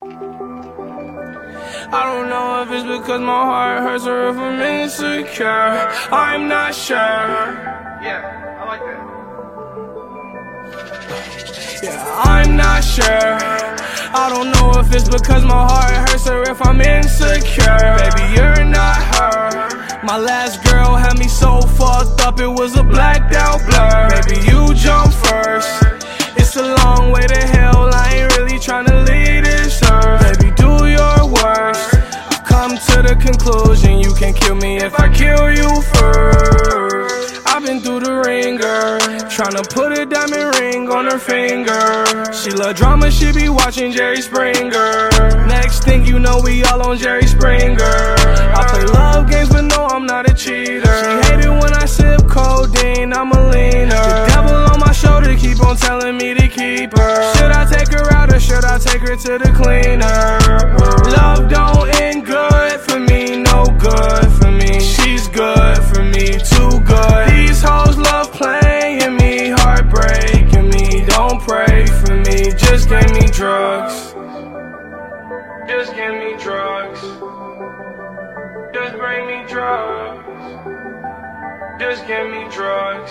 I don't know if it's because my heart hurts or if I'm insecure. I'm not sure. Yeah, I like that. Yeah, I'm not sure. I don't know if it's because my heart hurts or if I'm insecure. Baby, you're not her. My last girl had me so fucked up, it was a blacked out blur. Baby, you jump first. It's a long way to hell, I ain't really tryna leave this earth. Baby, do your worst. I've come to the conclusion you can kill me if I kill you first. I've been through the ringer, tryna put a diamond ring on her finger. She love drama, she be watching Jerry Springer. Next thing you know, we all on Jerry Springer. I play love games, but no, I'm not a cheater. She hate it when I sip codeine, I'm a leaner. The devil on my shoulder keep on telling me to keep her. Should I take her out or should I take her to the cleaner? Love don't end good for me, no good for me. She's good for me, too good. These hoes love playing me, heartbreaking me. Don't pray for me, just give me drugs. Just give me drugs. Just bring me drugs. Just give me drugs.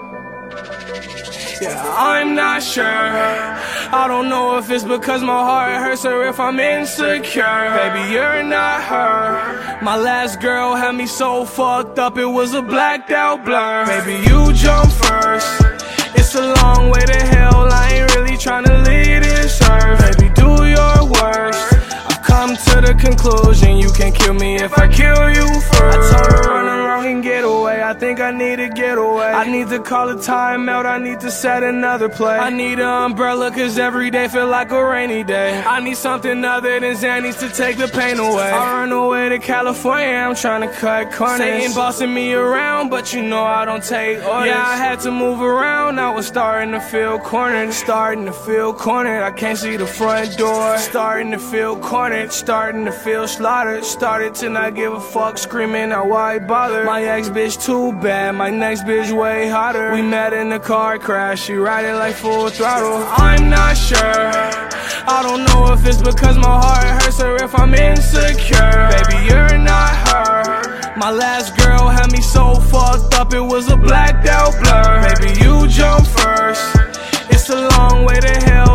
Yeah, I'm not sure. I don't know if it's because my heart hurts or if I'm insecure. Baby, you're not her. My last girl had me so fucked up, it was a blacked out blur. Baby, you jump first. It's a long way to hell, I ain't really tryna leave this earth. Baby, do your worst. I've come to the conclusion you can kill me if I kill you first. I told her run around and get away, I think I need to get away. I need to call a timeout, I need to set another play. I need an umbrella cause every day feel like a rainy day. I need something other than Xannies to take the pain away. I run away to California, I'm trying to cut corners. Satan bossing me around, but you know I don't take orders. Yeah, I had to move around, I was starting to feel cornered. Starting to feel cornered, I can't see the front door. Starting to feel cornered, starting to feel slaughtered. Started to not give a fuck, screaming out why bother. My ex bitch too bad, my next bitch way hotter. We met in a car crash, she riding like full throttle. I'm not sure. I don't know if it's because my heart hurts or if I'm insecure. Baby, you're not her. My last girl had me so fucked up, it was a blacked out blur. Baby, you jump first. It's a long way to hell,